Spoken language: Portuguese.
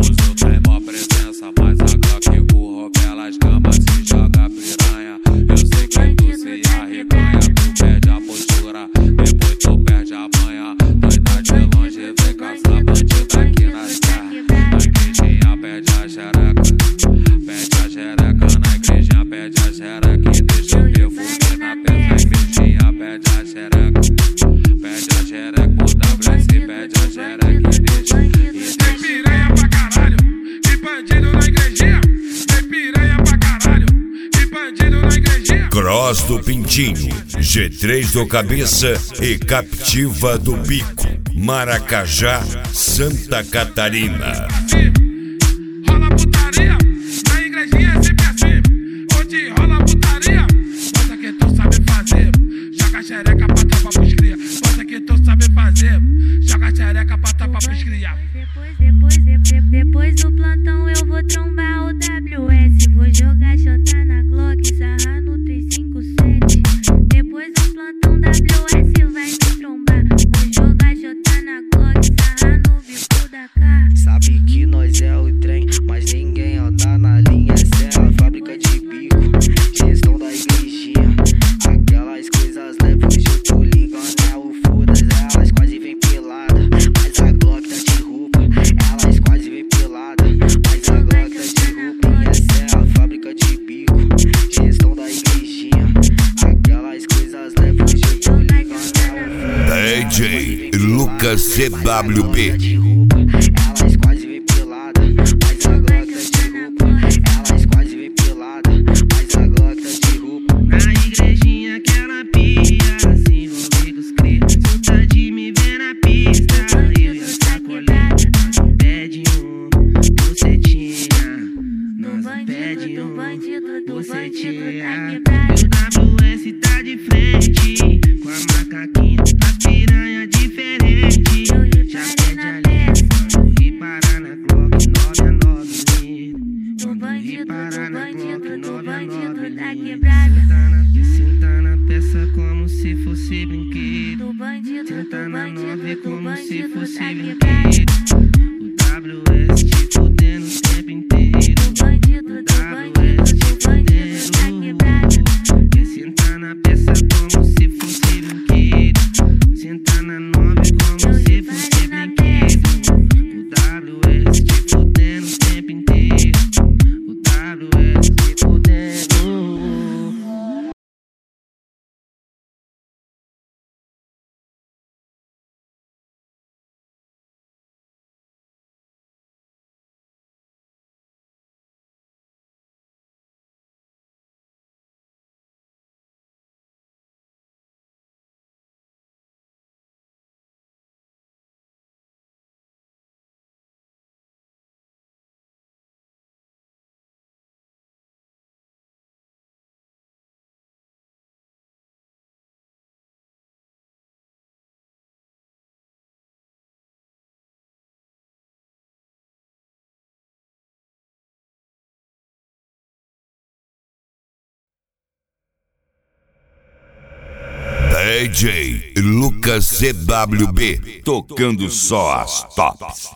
Uso tem mó presença, mas a Glock burro pelas camas se joga piranha. Eu sei que tu se arreganha, tu perde a postura, depois tu perde a manha. Doida de longe, vem caçar bandido aqui na terra. Na igrejinha pede a xereca, pede a xereca. Na igrejinha pede a xereca e deixa o perfume na peça. Na igrejinha pede a xereca, pede a xereca. O WS pede a xereca e deixa. Tem piranha pra caralho e bandido na igrejinha. Tem piranha pra caralho e bandido na igrejinha. Cross do Pintinho, G3 do Cabeça e Captiva do Bico, Maracajá, Santa Catarina. Rola putaria, na igrejinha é sempre assim. Onde rola putaria, bota que tu sabe fazer. Joga xereca pra tapar pros cria. Bota que tu sabe fazer. Joga xereca pra tapar pros cria. Depois do plantão eu vou trombar o WS. Vou jogar J na Glock, sarrar no 357. Depois do plantão WS vai me trombar. Vou jogar J na Glock, sarrar no bico da cara. Sabe que nós é o trem, mas ninguém anda na linha certa. Fábrica de bico, gestão da igrejinha. Aquelas coisas levam junto, ligam anel, foda-se. Elas quase vem pelada, mas a Glock tá de roupa. Elas quase vem pelada, mas a Glock tá de roupa. Essa é a fábrica de bico, gestão da igrejinha. Aquelas coisas levam junto, ligam anel. DJ Lucas CWB. Elas quase vem pelada, mas a Glock tá de roupa. Elas quase vem pelada, mas a Glock tá de roupa. Na igrejinha que ela pia, se envolver com os cria. Solta de me ver na pista, eu e a sacoleta. Nós pede bucetinha, nós pede bucetinha. E o WS tá de frente, com a macaquinha, as piranha diferente. Já pede aliança, vamos rir parar na Glock 9 Vamos rir parar na Glock 9 Senta na peça como se fosse brinquedo. Senta na 9 como se fosse brinquedo. O WS te fudendo o tempo inteiro. O WS te fudendo. Senta na peça como se fosse brinquedo. Senta na 9 como se fosse brinquedo. O WS te fudendo o tempo inteiro. O WS te fudendo. DJ Lucas CWB, tocando só as tops.